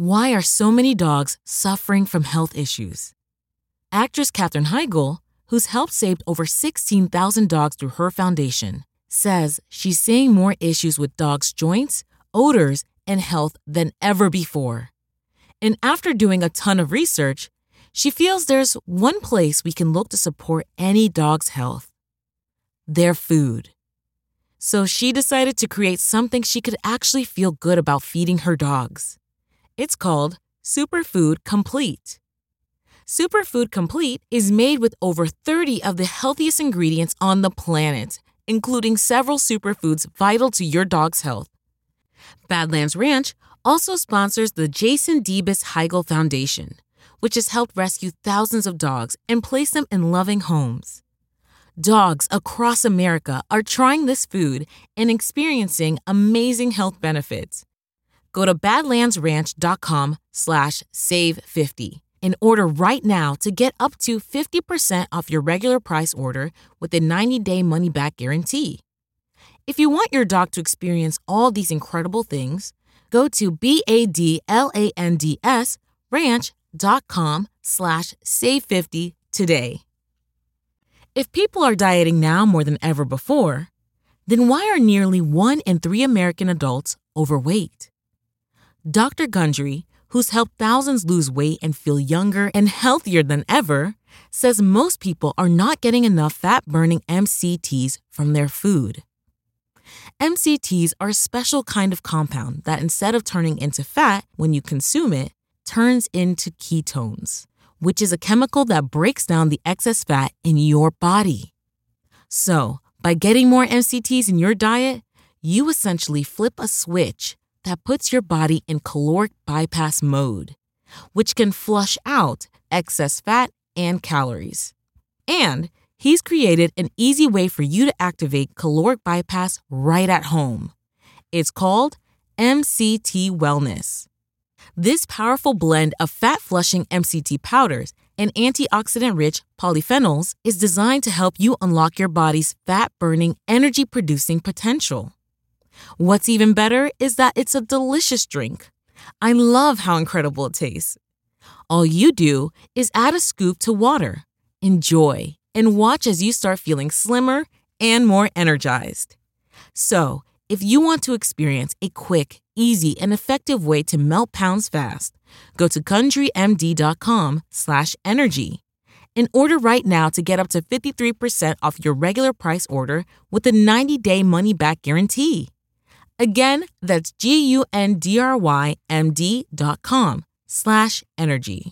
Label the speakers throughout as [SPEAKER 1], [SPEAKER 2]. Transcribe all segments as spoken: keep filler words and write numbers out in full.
[SPEAKER 1] Why are so many dogs suffering from health issues? Actress Katherine Heigl, who's helped save over sixteen thousand dogs through her foundation, says she's seeing more issues with dogs' joints, odors, and health than ever before. And after doing a ton of research, she feels there's one place we can look to support any dog's health: their food. So she decided to create something she could actually feel good about feeding her dogs. It's called Superfood Complete. Superfood Complete is made with over thirty of the healthiest ingredients on the planet, including several superfoods vital to your dog's health. Badlands Ranch also sponsors the Jason Debus Heigl Foundation, which has helped rescue thousands of dogs and place them in loving homes. Dogs across America are trying this food and experiencing amazing health benefits. Go to badlandsranch.com slash save 50 and order right now to get up to fifty percent off your regular price order with a ninety-day money-back guarantee. If you want your dog to experience all these incredible things, go to B-A-D-L-A-N-D-S ranch.com slash save 50 today. If people are dieting now more than ever before, then why are nearly one in three American adults overweight? Doctor Gundry, who's helped thousands lose weight and feel younger and healthier than ever, says most people are not getting enough fat-burning M C Ts from their food. M C Ts are a special kind of compound that, instead of turning into fat when you consume it, turns into ketones, which is a chemical that breaks down the excess fat in your body. So, by getting more M C Ts in your diet, you essentially flip a switch that puts your body in caloric bypass mode, which can flush out excess fat and calories. And he's created an easy way for you to activate caloric bypass right at home. It's called M C T Wellness. This powerful blend of fat-flushing M C T powders and antioxidant-rich polyphenols is designed to help you unlock your body's fat-burning, energy-producing potential. What's even better is that it's a delicious drink. I love how incredible it tastes. All you do is add a scoop to water, enjoy, and watch as you start feeling slimmer and more energized. So, if you want to experience a quick, easy, and effective way to melt pounds fast, go to GundryMD.com slash energy and order right now to get up to fifty-three percent off your regular price order with a ninety-day money-back guarantee. Again, that's G-U-N-D-R-Y-M-D.com slash energy.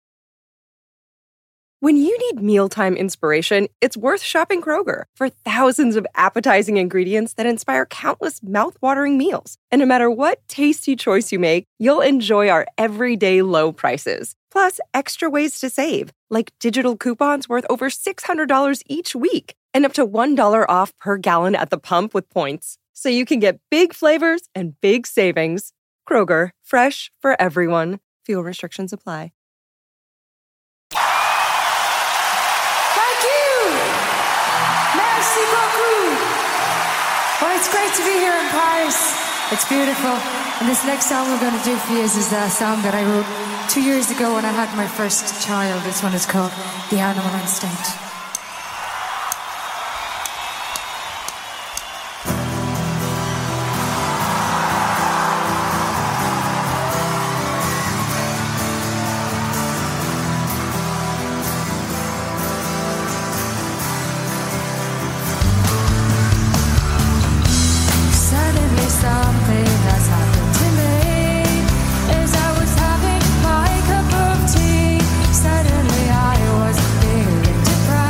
[SPEAKER 2] When you need mealtime inspiration, it's worth shopping Kroger for thousands of appetizing ingredients that inspire countless mouth-watering meals. And no matter what tasty choice you make, you'll enjoy our everyday low prices. Plus, extra ways to save, like digital coupons worth over six hundred dollars each week and up to one dollar off per gallon at the pump with points. So you can get big flavors and big savings. Kroger, fresh for everyone. Fuel restrictions apply.
[SPEAKER 3] Thank you! Merci beaucoup! Well, it's great to be here in Paris. It's beautiful. And this next song we're going to do for you is, is a song that I wrote two years ago when I had my first child. This one is called The Animal Instinct.
[SPEAKER 4] Suddenly I was feeling depressed.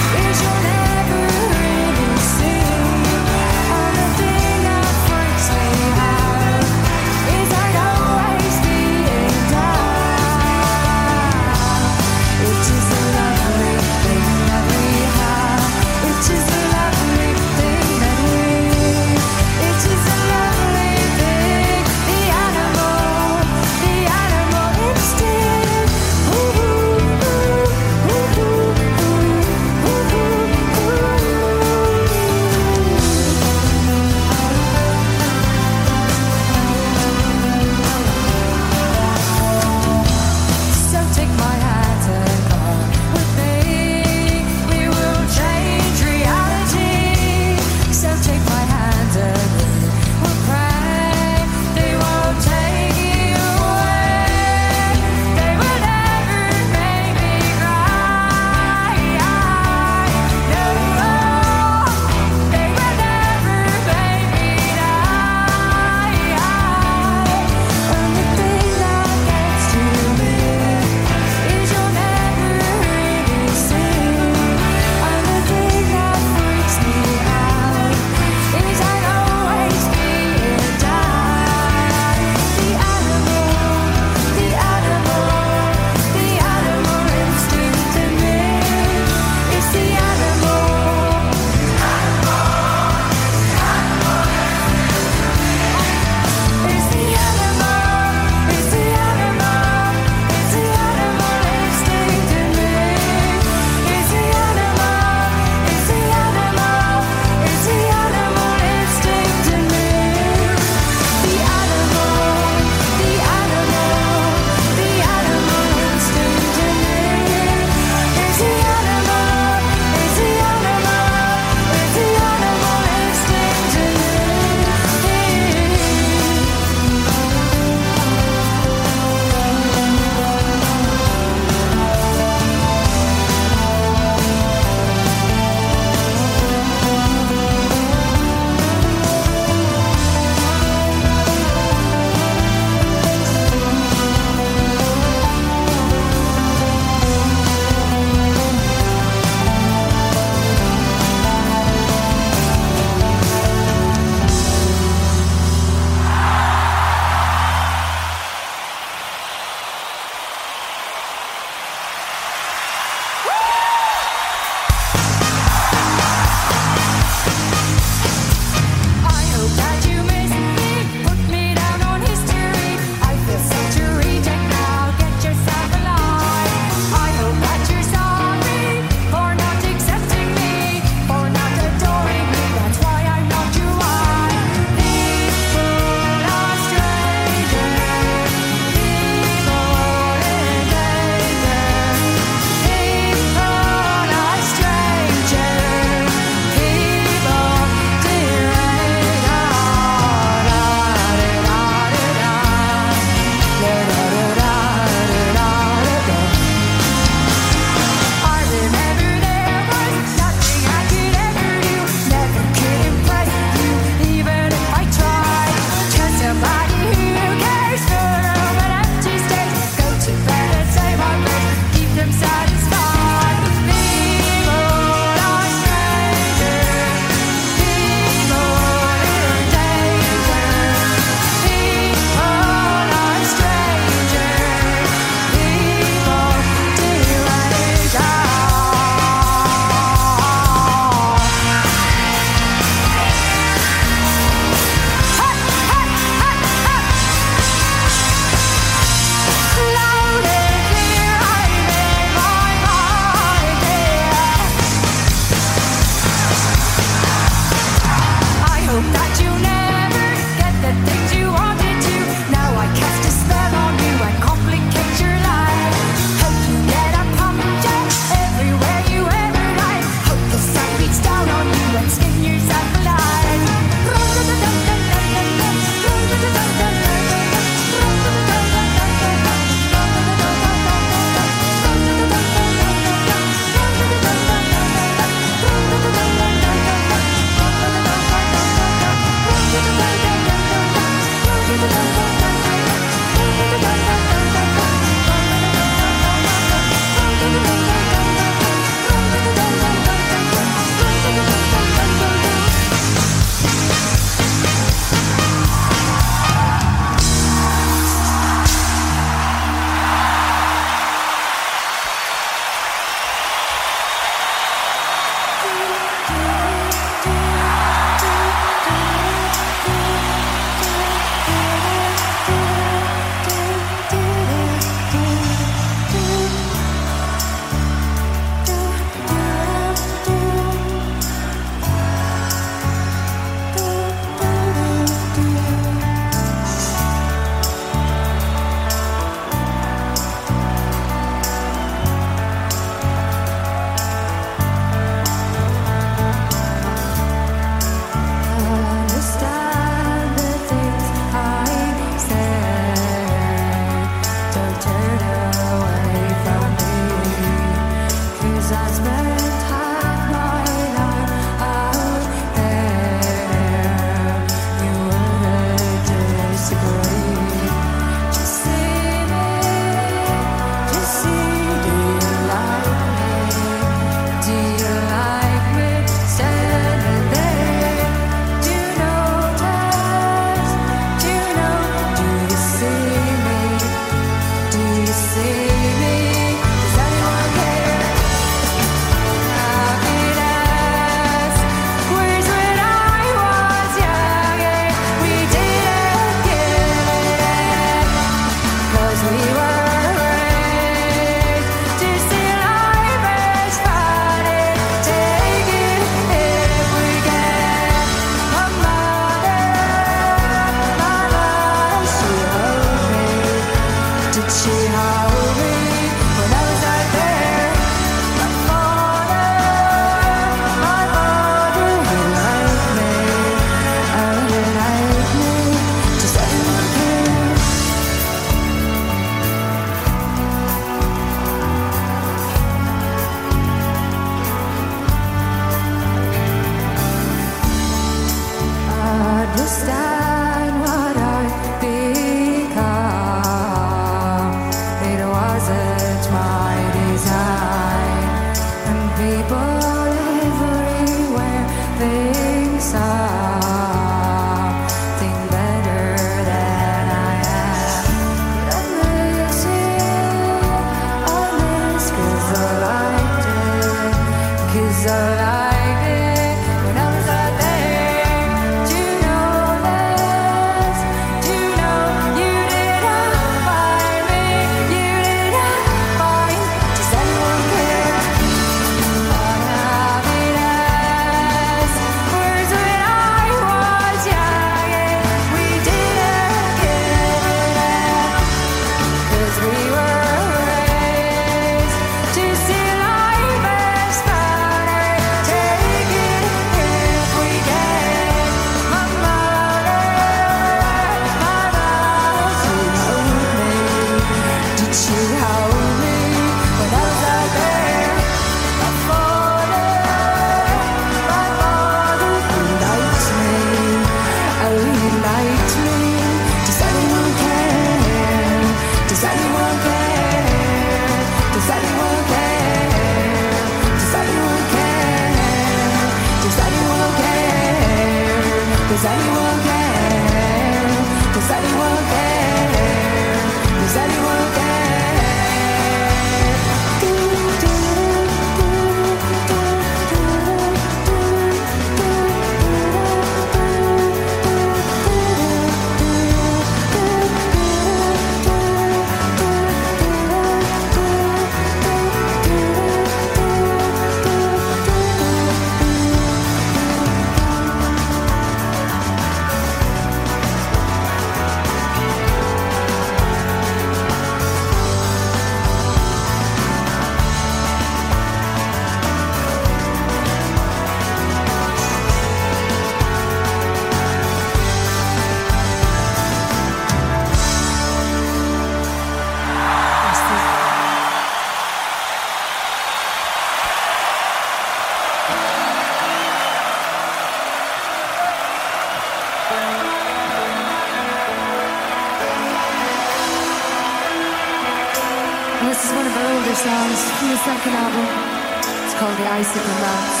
[SPEAKER 3] songs from the second album. It's called The Icicle Mounts.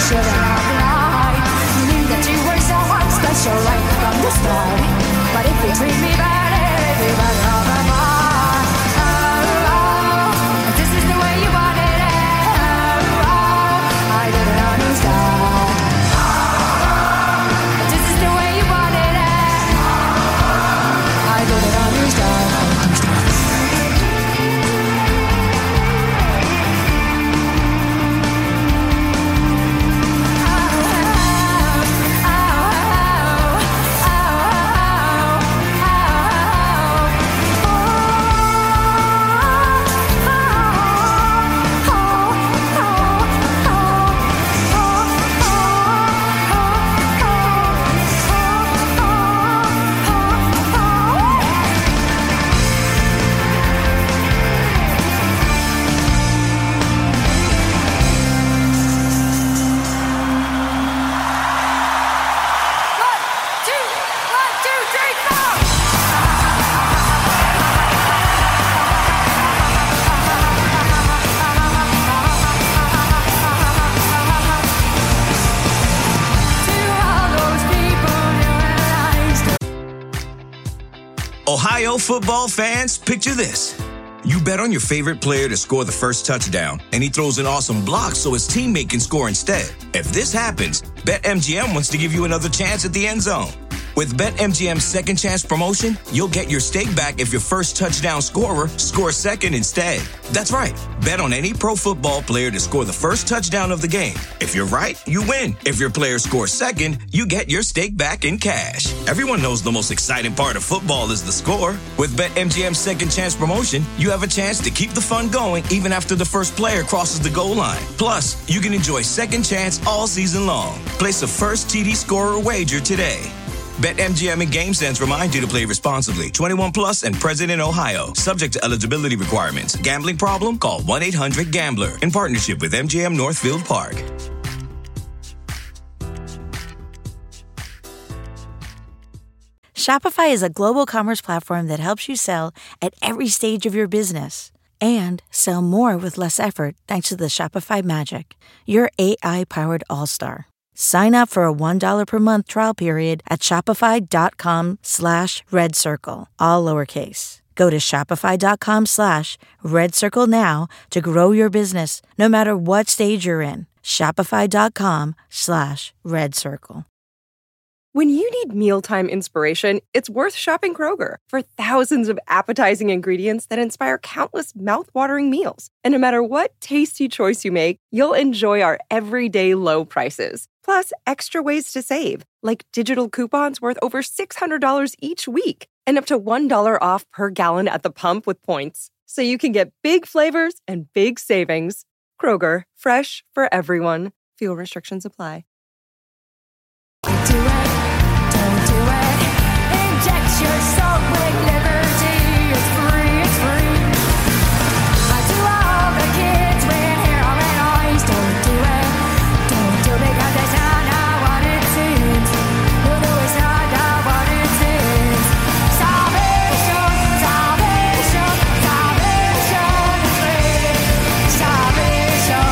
[SPEAKER 3] should have lied. You knew that you were someone special right from the start. But if you treat me bad, everybody on the mind. Oh, oh, this is the way you wanted it. Oh, oh, I didn't understand. This is the way you wanted it. I didn't understand.
[SPEAKER 4] Ohio football fans, picture this. You bet on your favorite player to score the first touchdown, and he throws an awesome block so his teammate can score instead. If this happens, BetMGM wants to give you another chance at the end zone. With BetMGM's Second Chance promotion, you'll get your stake back if your first touchdown scorer scores second instead. That's right. Bet on any pro football player to score the first touchdown of the game. If you're right, you win. If your player scores second, you get your stake back in cash. Everyone knows the most exciting part of football is the score. With BetMGM's Second Chance promotion, you have a chance to keep the fun going even after the first player crosses the goal line. Plus, you can enjoy Second Chance all season long. Place a first T D scorer wager today. BetMGM and GameSense remind you to play responsibly. twenty-one plus and present in Ohio. Subject to eligibility requirements. Gambling problem? Call one eight hundred gambler. In partnership with M G M Northfield Park.
[SPEAKER 5] Shopify is a global commerce platform that helps you sell at every stage of your business and sell more with less effort thanks to the Shopify Magic, your A I-powered all-star. Sign up for a one dollar per month trial period at shopify.com slash red circle, all lowercase. Go to shopify.com slash red circle now to grow your business no matter what stage you're in. Shopify.com slash red circle.
[SPEAKER 2] When you need mealtime inspiration, it's worth shopping Kroger for thousands of appetizing ingredients that inspire countless mouth-watering meals. And no matter what tasty choice you make, you'll enjoy our everyday low prices. Plus, extra ways to save, like digital coupons worth over six hundred dollars each week and up to one dollar off per gallon at the pump with points. So you can get big flavors and big savings. Kroger, fresh for everyone. Fuel restrictions apply.
[SPEAKER 3] Do it, don't do it. Inject your soul with liberty. It's free, it's free. I do all the kids with hair on red eyes. Don't do it, don't do it because it's not not what it seems. No, no, it's not not what it seems. Salvation, salvation, salvation is free. Salvation.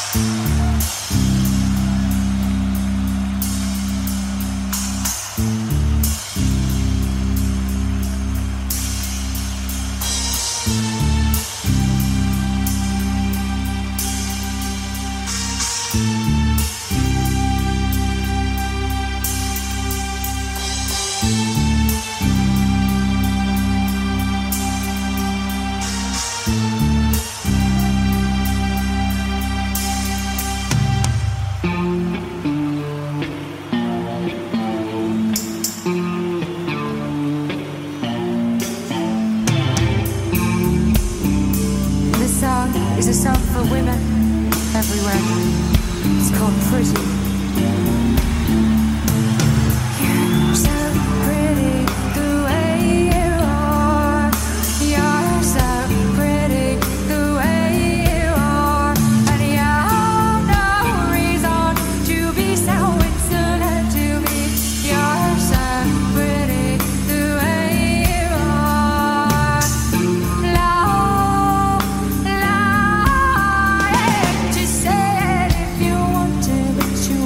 [SPEAKER 3] Is a song for women everywhere. It's called Pretty. You're so pretty the way you are. You're so pretty the way you are. And you've no reason to be so insolent to me. You're so pretty the way you are. Love, love. Just say it if you want to, but you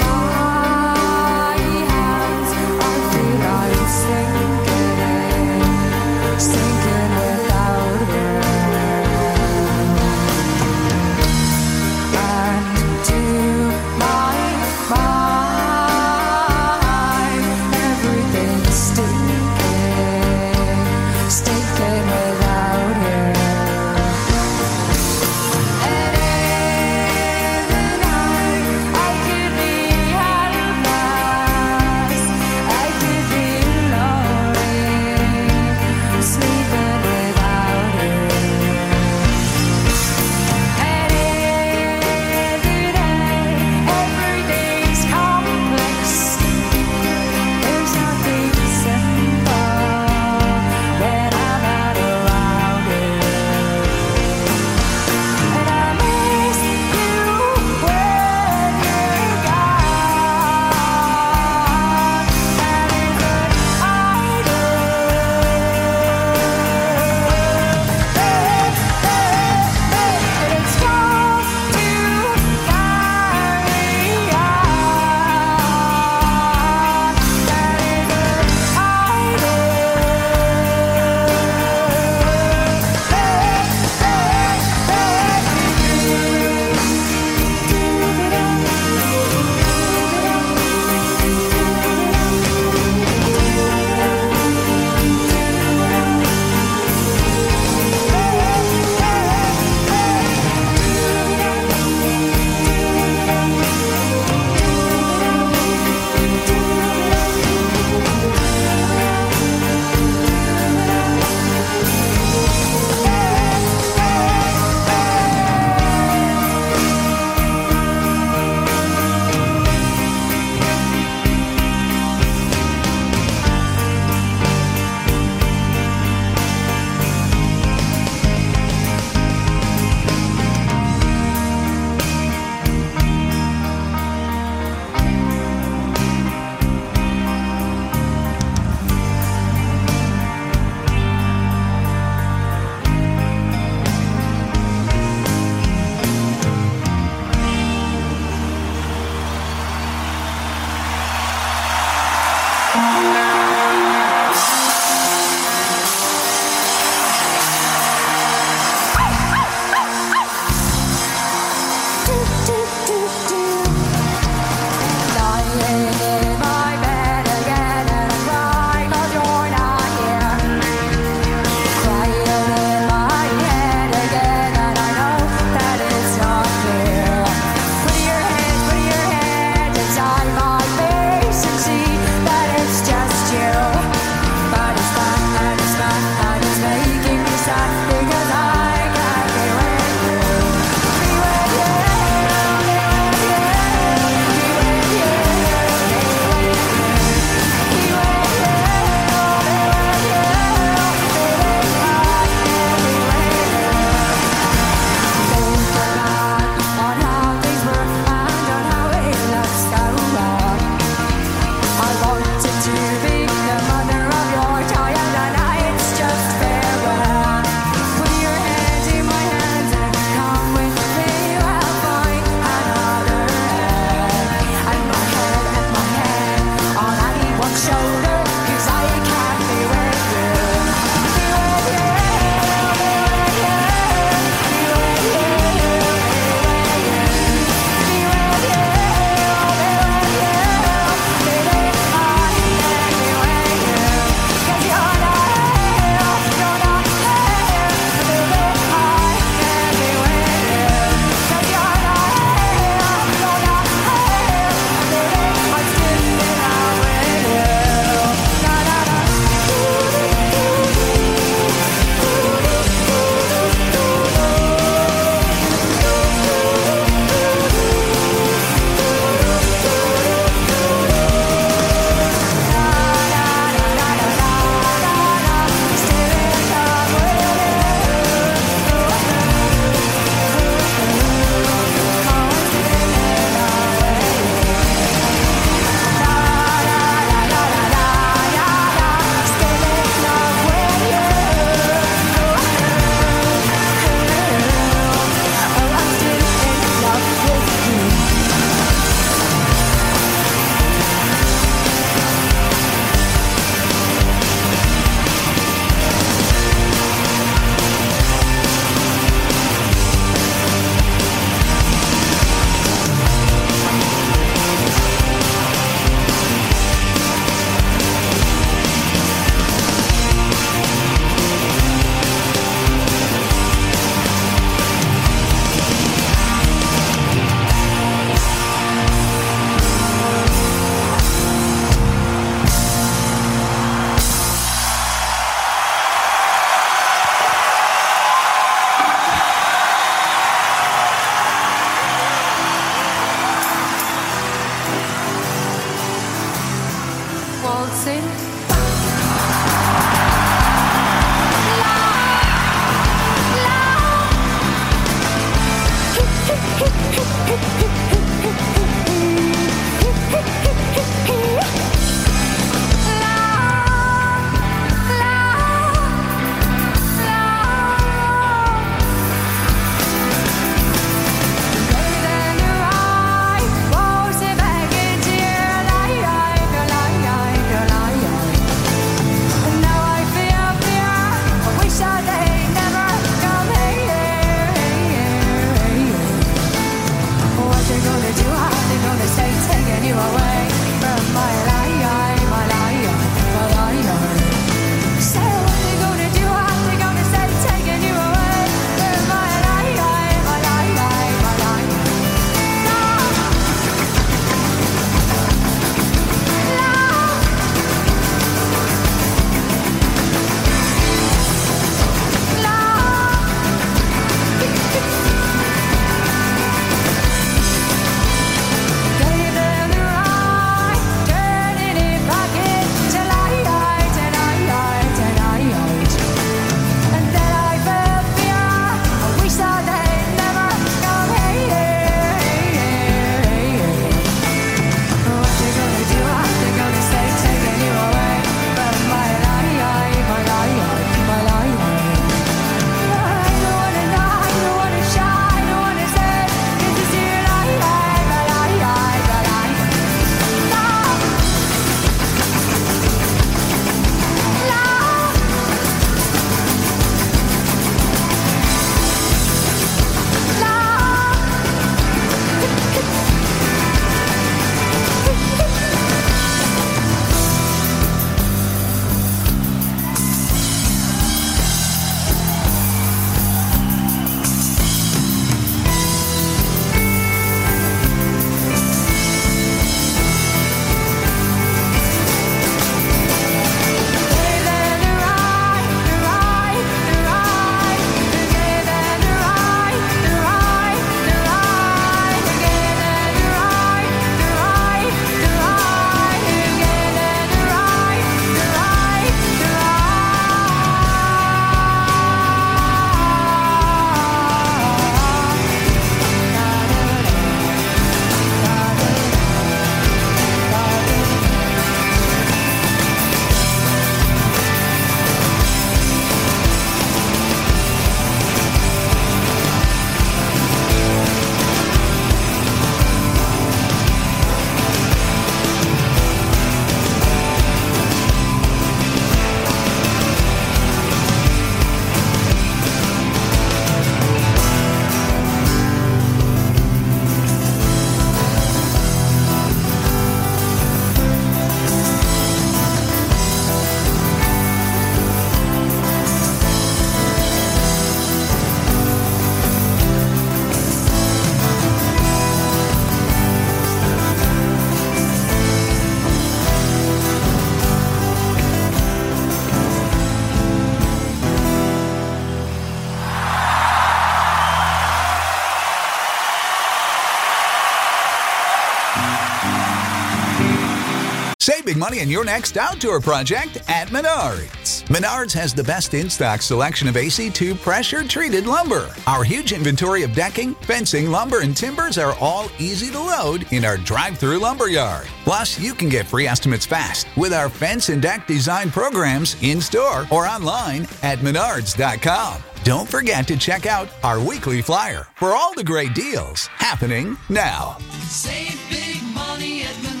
[SPEAKER 6] money on your next outdoor project at Menards. Menards has the best in-stock selection of A C two pressure-treated lumber. Our huge inventory of decking, fencing, lumber, and timbers are all easy to load in our drive-through lumber yard. Plus, you can get free estimates fast with our fence and deck design programs in-store or online at menards dot com. Don't forget to check out our weekly flyer for all the great deals happening now.
[SPEAKER 7] Save big money at Menards.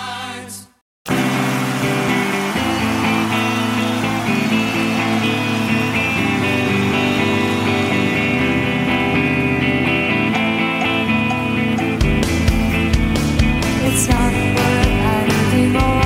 [SPEAKER 3] It's not worth anything more.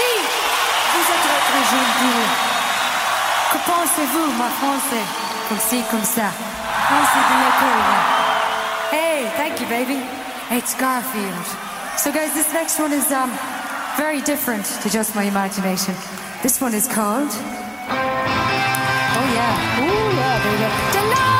[SPEAKER 3] Vous êtes très très gentil. Que pensez-vous, ma français? Comme ci, comme ça. Pensez de l'école. Hey, thank you, baby. It's Garfield. So, guys, this next one is um very different to just my imagination. This one is called. Oh yeah. Ooh yeah, baby. Delilah!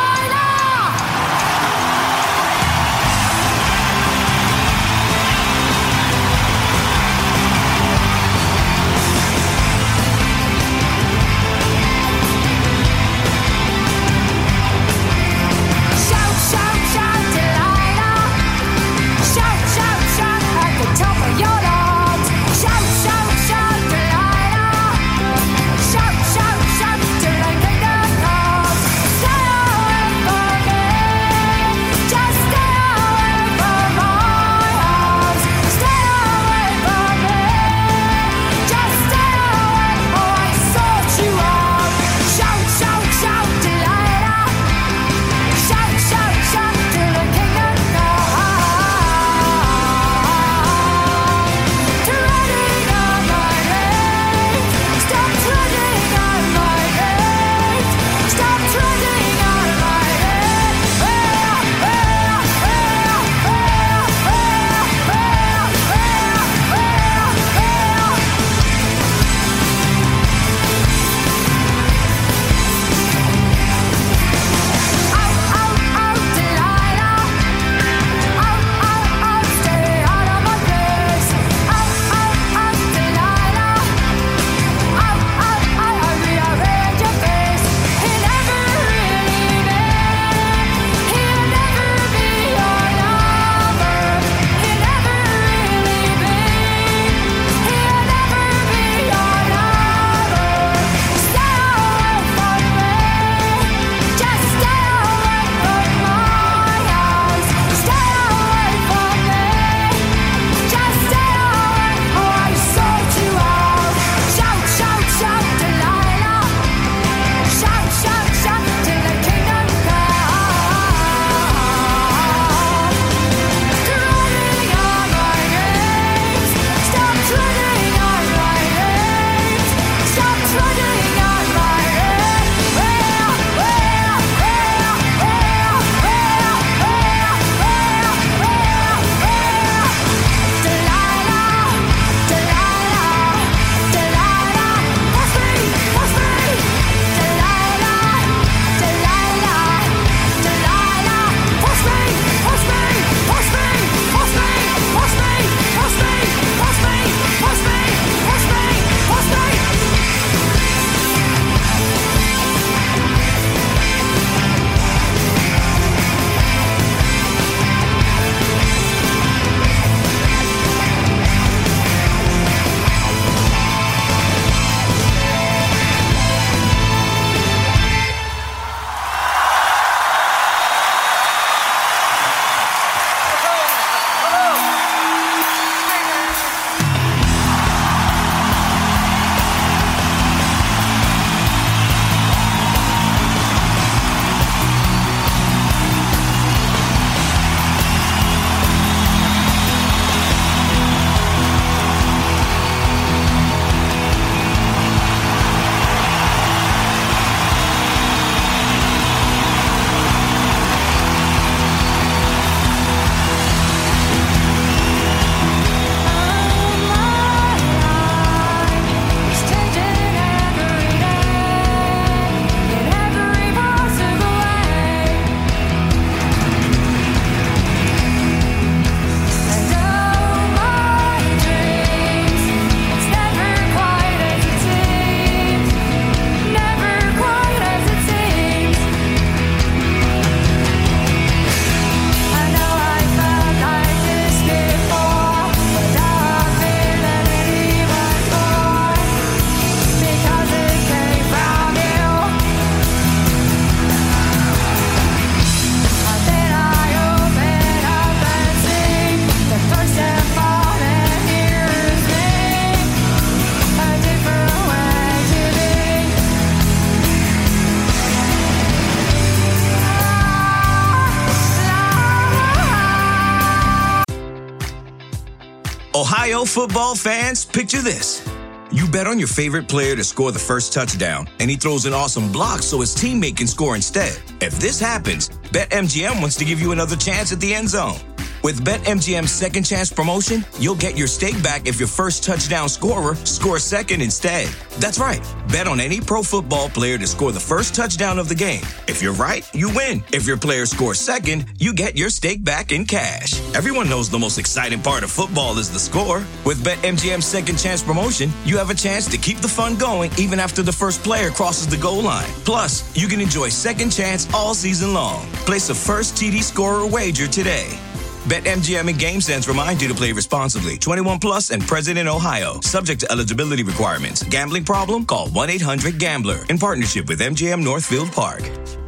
[SPEAKER 4] Ohio football fans, picture this. You bet on your favorite player to score the first touchdown, and he throws an awesome block so his teammate can score instead. If this happens, BetMGM wants to give you another chance at the end zone. With BetMGM's second chance promotion, you'll get your stake back if your first touchdown scorer scores second instead. That's right. Bet on any pro football player to score the first touchdown of the game. If you're right, you win. If your player scores second, you get your stake back in cash. Everyone knows the most exciting part of football is the score. With BetMGM's second chance promotion, you have a chance to keep the fun going even after the first player crosses the goal line. Plus, you can enjoy second chance all season long. Place a first T D scorer wager today. BetMGM and GameSense remind you to play responsibly. twenty-one plus and present in Ohio. Subject to eligibility requirements. Gambling problem? Call one eight hundred gambler in partnership with M G M Northfield Park.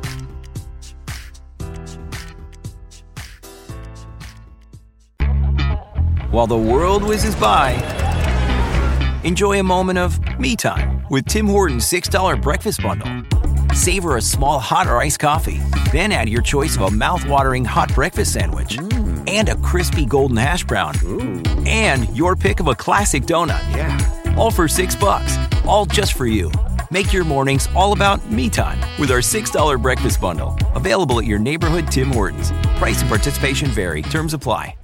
[SPEAKER 8] While the world whizzes by, enjoy a moment of me time with Tim Hortons six dollar breakfast bundle. Savor a small hot or iced coffee, then add your choice of a mouth-watering hot breakfast sandwich mm. and a crispy golden hash brown Ooh. And your pick of a classic donut.
[SPEAKER 9] Yeah.
[SPEAKER 8] All for six bucks, all just for you. Make your mornings all about me time with our six dollar breakfast bundle. Available at your neighborhood Tim Hortons. Price and participation vary. Terms apply.